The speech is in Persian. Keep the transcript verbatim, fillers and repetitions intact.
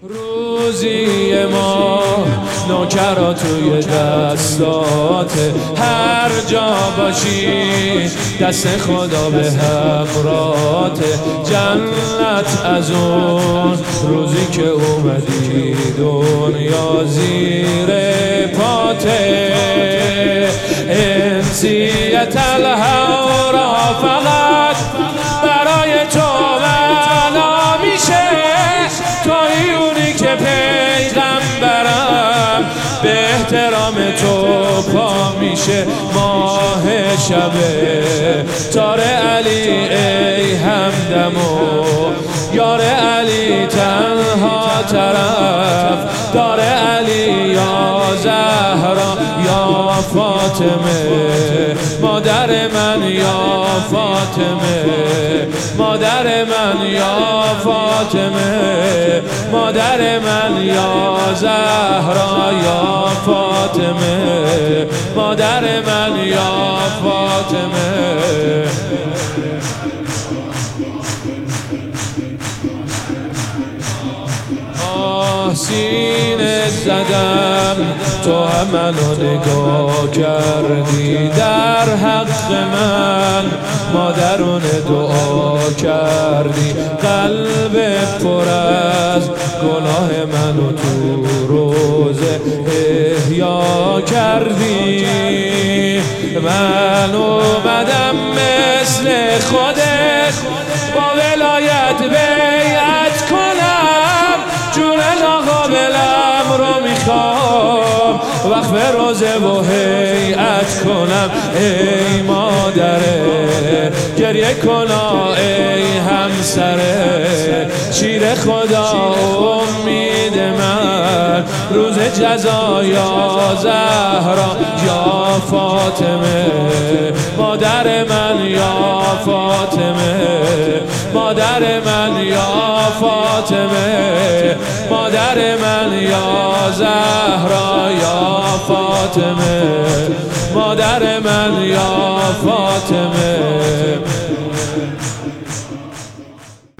روزی ما نوکرا توی دستاته، هر جا باشی دست خدا به همراته. جنت از اون روزی که اومدی دنیا زیر پاته. انسیت الهورا فقط برای تو بنا میشه، توی اونی که پیغمبرم به احترام تو پا میشه. ماه شبه تار علی ای همدم و یار علی تنها طرف دار علی یا زهرا یا فاطمه مادر من یا فاطمه مادر من یا فاطمه مادر من یا زهرا یا فاطمه مادر من یا فاطمه. سینه زدم تو هم منو نگاه کردی، در حق من مادرانه دعا کردی. قلب پر از گناه منو تو روزه احیا کردی. من اومدم مثل خودت با ولایت بیعت کنم، جون ناقابلم رو میخوام وقف روزه و هیئت کنم. ای مادره گریه کنا، ای همسره شیر خدا امید من، روز جزا یا زهرا یا فاطمه مادر من یا فاطمه مادر من یا فاطمه مادر من یا زهرا یا فاطمه مادر من یا فاطمه.